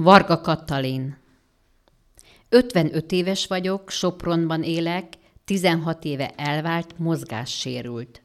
Varga Katalin. 55 éves vagyok, Sopronban élek, 16 éve elvált, mozgássérült.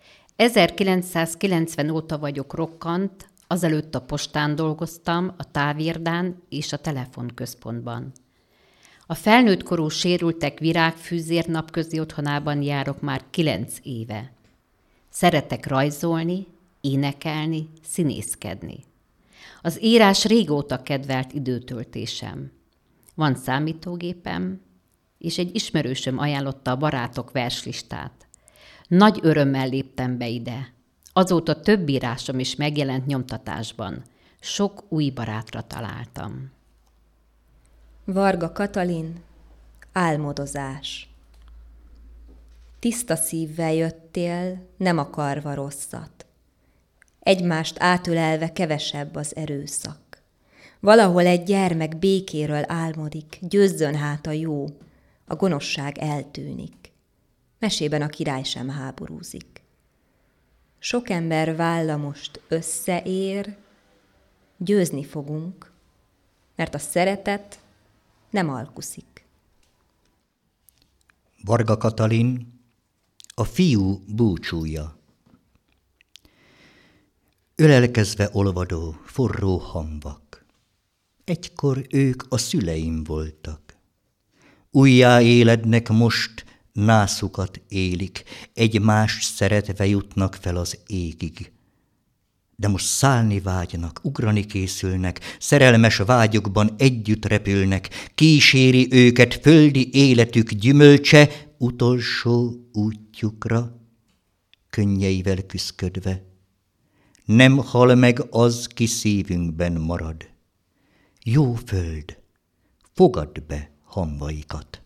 1990 óta vagyok rokkant, azelőtt a postán dolgoztam, a távirdán és a telefonközpontban. A felnőttkorú sérültek virágfűzér napközi otthonában járok már 9 éve. Szeretek rajzolni, énekelni, színészkedni. Az írás régóta kedvelt időtöltésem. Van számítógépem, és egy ismerősöm ajánlotta a barátok verslistát. Nagy örömmel léptem be ide. Azóta több írásom is megjelent nyomtatásban. Sok új barátra találtam. Varga Katalin, álmodozás. Tiszta szívvel jöttél, nem akarva rosszat. Egymást átölelve kevesebb az erőszak. Valahol egy gyermek békéről álmodik, győzzön hát a jó, a gonoszság eltűnik. Mesében a király sem háborúzik. Sok ember válla most összeér, győzni fogunk, mert a szeretet nem alkuszik. Varga Katalin, a fiú búcsúja. Ölelkezve olvadó, forró hamvak. Egykor ők a szüleim voltak. Újjáélednek most, nászukat élik, egymást szeretve jutnak fel az égig. De most szállni vágynak, ugrani készülnek, szerelmes vágyukban együtt repülnek, kíséri őket földi életük gyümölcse utolsó útjukra, könnyeivel küszködve. Nem hal meg az, ki szívünkben marad. Jó föld, fogadd be hamvaikat!